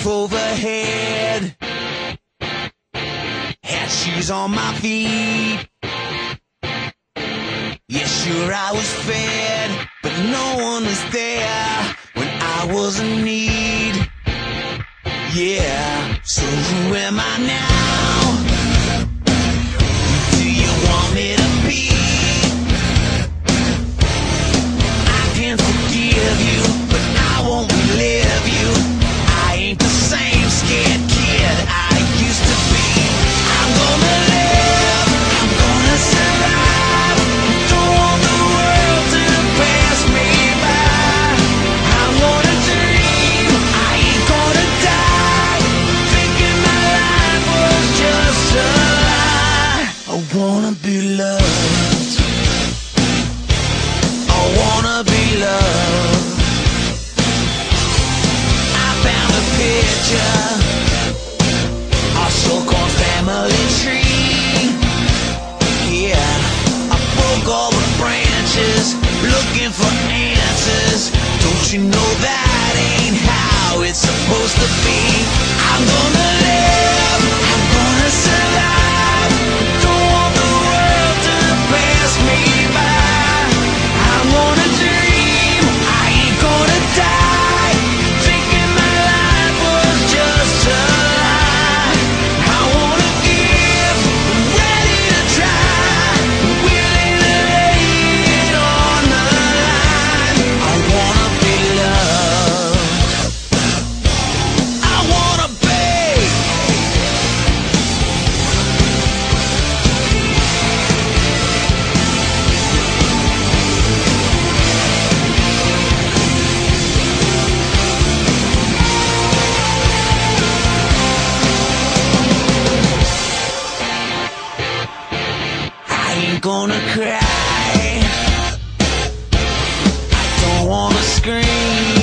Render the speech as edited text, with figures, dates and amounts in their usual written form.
roof overhead, had shoes on my feet. Yeah, sure I was fed, but no one was there when I was in need. Yeah, so who am I now? Who do you want me to be? I can forgive you, but I won't believe you. I ain't the same scared kid I used to be. I'm gonna live, I'm gonna survive. Don't want the world to pass me by. I'm gonna dream, I ain't gonna die, thinking my life was just a lie. I wanna be loved, I wanna be loved. I found a picture, our so-called family tree. Yeah, I broke all the branches, looking for answers. Don't you know that ain't how it's supposed to be? I'm gonna live, I'm gonna survive. Don't want the world to pass me by. I'm gonna dream, I ain't gonna die, thinking my life was just a lie. I wanna give, ready to try, willing to lay it on the line. I wanna be loved, I wanna be. I ain't gonna cry, I don't wanna scream.